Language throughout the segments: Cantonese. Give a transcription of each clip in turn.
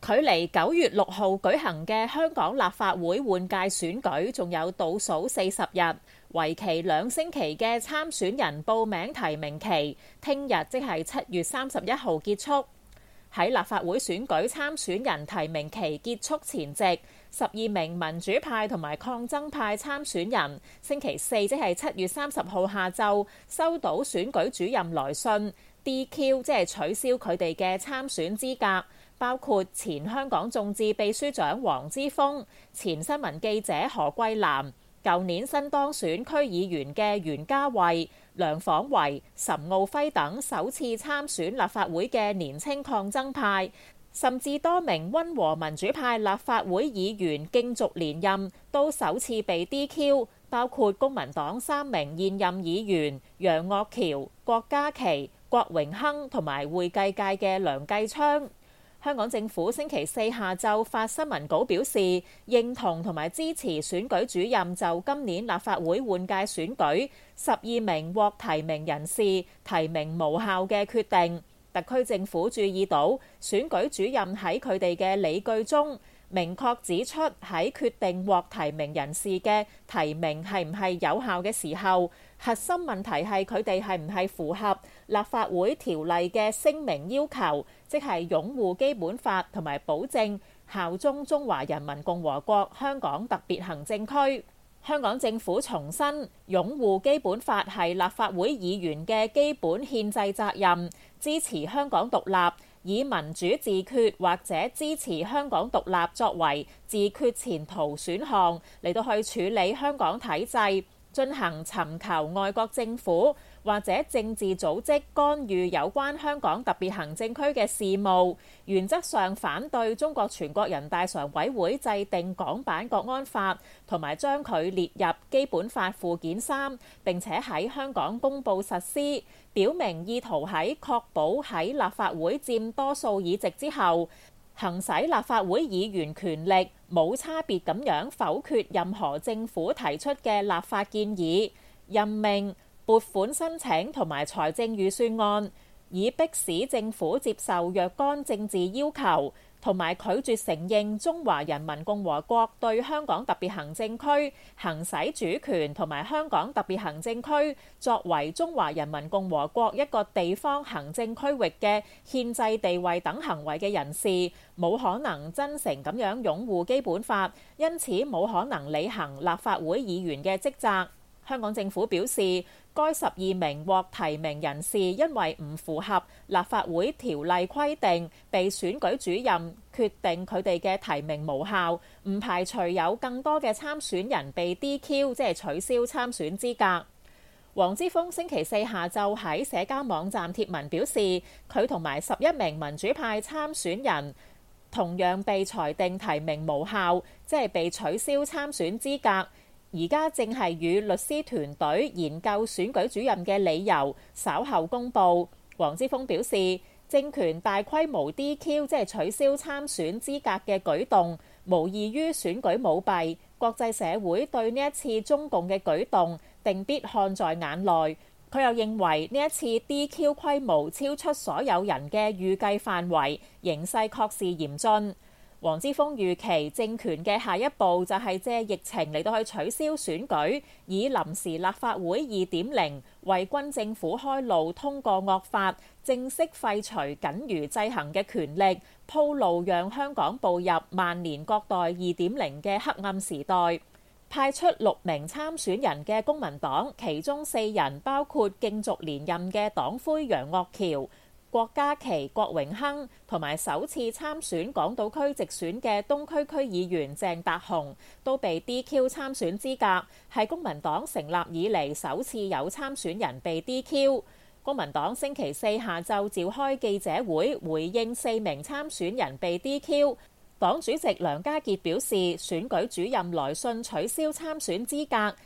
距離9月6號舉行嘅香港立法會換屆選舉仲有倒數40日，為期2星期嘅參選人報名提名期，聽日即係7月31號結束。喺立法會選舉參選人提名期結束前夕，12名民主派同埋抗爭派參選人星期四即係7月30號下晝收到選舉主任來信 DQ， 即係取消佢哋嘅參選資格。包括前香港眾志秘書長黃之鋒、前新聞記者何桂藍、舊年新當選區議員嘅袁嘉蔚、梁晃維、岑敖暉等首次參選立法會嘅年青抗爭派，甚至多名溫和民主派立法會議員競逐連任都首次被 DQ， 包括公民黨3名現任議員楊岳橋、郭家麒、郭榮鏗同埋會計界嘅梁繼昌。香港政府星期四下晝發新聞稿表示，認同同埋支持選舉主任就今年立法會換屆選舉12名獲提名人士提名無效嘅決定。特區政府注意到選舉主任喺佢哋嘅理據中明確指出，喺決定獲提名人士嘅提名係唔係有效嘅時候，核心問題係佢哋係唔係符合立法會條例嘅聲明要求，即係擁護基本法同埋保證效忠中華人民共和國香港特別行政區。香港政府重申，擁護基本法係立法會議員嘅基本憲制責任，支持香港獨立，以民主自決或者支持香港獨立作為自決前途選項嚟到去處理香港體制，進行尋求外國政府或者政治組織干預有關香港特別行政區嘅事務，原則上反對中國全國人大常委會制定港版國安法，同埋將佢列入基本法附件3，並且喺香港公佈實施，表明意圖喺確保喺立法會佔多數議席之後，行使立法會議員權力，冇差別咁樣否決任何政府提出嘅立法建議、任命、撥款申請同埋財政預算案，以迫使政府接受若干政治要求，同埋拒絕承認中華人民共和國對香港特別行政區行使主權，同埋香港特別行政區作為中華人民共和國一個地方行政區域嘅憲制地位等行為嘅人士，冇可能真誠咁樣擁護基本法，因此冇可能履行立法會議員嘅職責。香港政府表示，該12名獲提名人士因為唔符合立法會條例規定，被選舉主任決定佢哋嘅提名無效，唔排除有更多嘅參選人被 DQ， 即係取消參選資格。黃之鋒星期四下晝喺社交網站貼文表示，佢同埋11名民主派參選人同樣被裁定提名無效，即係被取消參選資格。而家正係與律師團隊研究選舉主任嘅理由，稍後公佈。黃之鋒表示，政權大規模 DQ， 即係取消參選資格嘅舉動，無異於選舉舞弊。國際社會對呢一次中共嘅舉動定必看在眼內。佢又認為呢一次 DQ 規模超出所有人嘅預計範圍，形勢確是嚴峻。黃之鋒預期政權嘅下一步就係借疫情嚟到去取消選舉，以臨時立法會2.0為軍政府開路，通過惡法，正式廢除僅餘制衡嘅權力，鋪路讓香港步入萬年國代2.0嘅黑暗時代。派出6名參選人嘅公民黨，其中4人包括競逐連任嘅黨魁楊岳橋、郭家麒、郭榮鏗同埋首次參選港島區直選嘅東區區議員鄭達鴻都被 DQ 參選資格，係公民黨成立以嚟首次有參選人被 DQ。公民黨星期四下晝召開記者會，回應4名參選人被 DQ。黨主席梁家傑表示，選舉主任來信取消參選資格，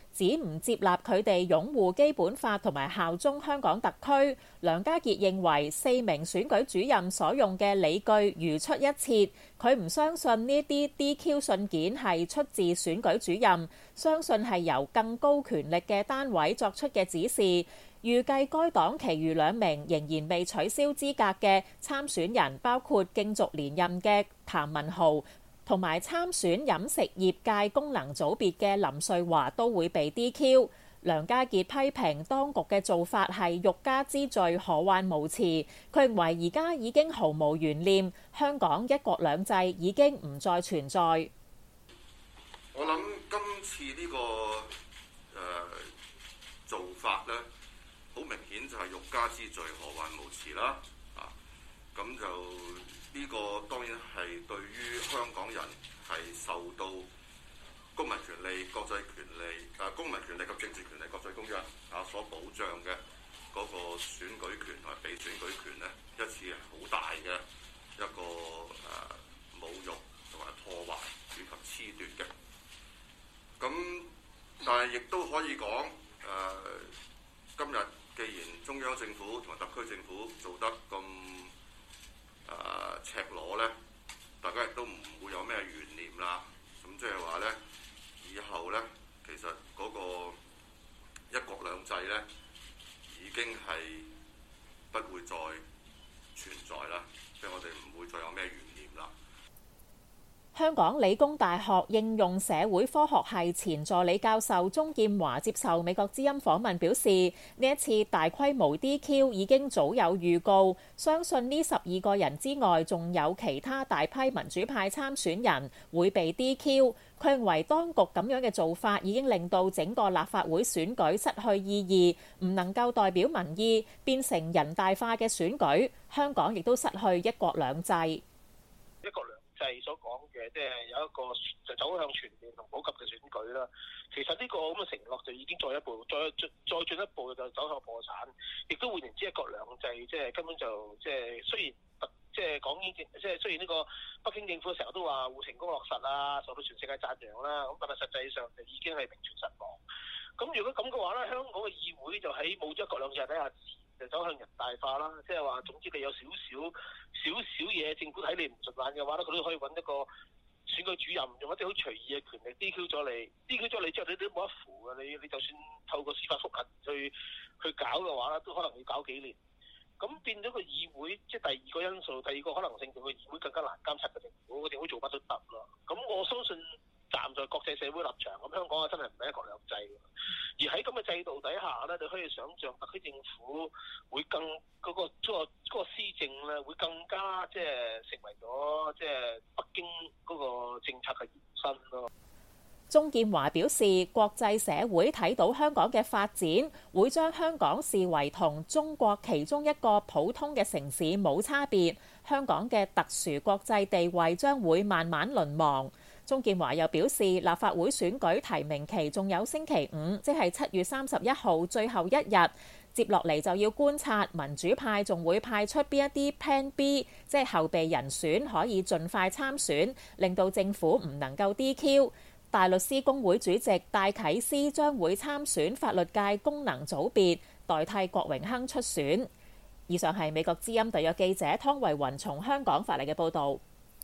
指唔接納佢哋擁護基本法同埋效忠香港特區。梁家傑認為4名選舉主任所用嘅理據如出一轍，佢唔相信呢啲 DQ 信件係出自選舉主任，相信係由更高權力嘅單位作出嘅指示。預計該黨其餘2名仍然未取消資格嘅參選人，包括競逐連任嘅譚文豪同埋參選飲食業界功能組別嘅林瑞華都會被 DQ。梁家傑批評當局嘅做法係欲加之罪，何患無辭。佢認為而家已經毫無懸念，香港一國兩制已經唔再存在。 我諗今次呢個做法呢，好明顯就係欲加之罪，何患無辭啦。咁就呢個當然係對於香港人係受到公民權利、國際權利、公民權利及政治權利國際公約所保障嘅嗰個選舉權同埋被選舉權呢，一次係好大嘅一個侮辱同埋破壞以及褫奪嘅。咁但係亦都可以講今日既然中央政府同埋特區政府做得咁赤裸呢，大家亦都唔會有咩懸念啦。咁即係話呢，以後呢，其實嗰個一國兩制呢，已經係不會再存在啦，即係我哋唔會再有咩懸念啦。 香港理工大學應用社會科學系前助理教授鍾劍華接受美國之音訪問表示，呢一次大規模 DQ 已經早有預告，相信呢12個人之外，仲有其他大批民主派參選人會被 DQ。佢認為當局咁樣嘅做法已經令到整個立法會選舉失去意義，唔能夠代表民意，變成人大化嘅選舉。香港亦都失去一國兩制。 一國兩制所講嘅，即係有一個就走向全面同普及嘅選舉啦。其實呢個咁嘅承諾就已經再進一步就走向破產，亦都換言之，一國兩制即係根本就即係雖然即係講呢，即係雖然呢個北京政府成日都話會成功落實啊，受到全世界讚揚啦，咁但係實際上就已經係名存實亡。咁如果咁嘅話咧，香港嘅議會就喺冇咗一國兩制底下，就走向人大化啦。即係話總之你有少少嘢政府睇你唔順眼嘅話咧，佢都可以揾一個選舉主任用一啲好隨意嘅權力 DQ 咗你之後，你都冇得扶嘅。你就算透過司法覆核去搞嘅話咧，都可能要搞幾年。咁變咗個議會，即係第二個因素，第二個可能性，就個議會更加難監察嘅政府，個政府做乜都得咯。咁我相信站在國際社會立場，咁香港啊真係唔係一國兩制。而喺咁嘅制度底下咧，你可以想像特區政府會更嗰個施政咧，會更加即係成為咗即係北京嗰個政策嘅延伸咯。 鍾劍華表示，國際社會睇到香港嘅發展，會將香港視為同中國其中一個普通嘅城市冇差別，香港嘅特殊國際地位將會慢慢淪亡。鍾劍華又表示，立法會選舉提名期仲有星期五，即係7月31號最後一日，接落嚟就要觀察民主派仲會派出邊一啲 Plan B， 即係後備人選可以盡快參選，令到政府唔能夠 DQ。大律師公會主席戴啟思將會參選法律界功能組別，代替郭榮鏗出選。以上係美國之音特約記者湯慧雲從香港發嚟嘅報導。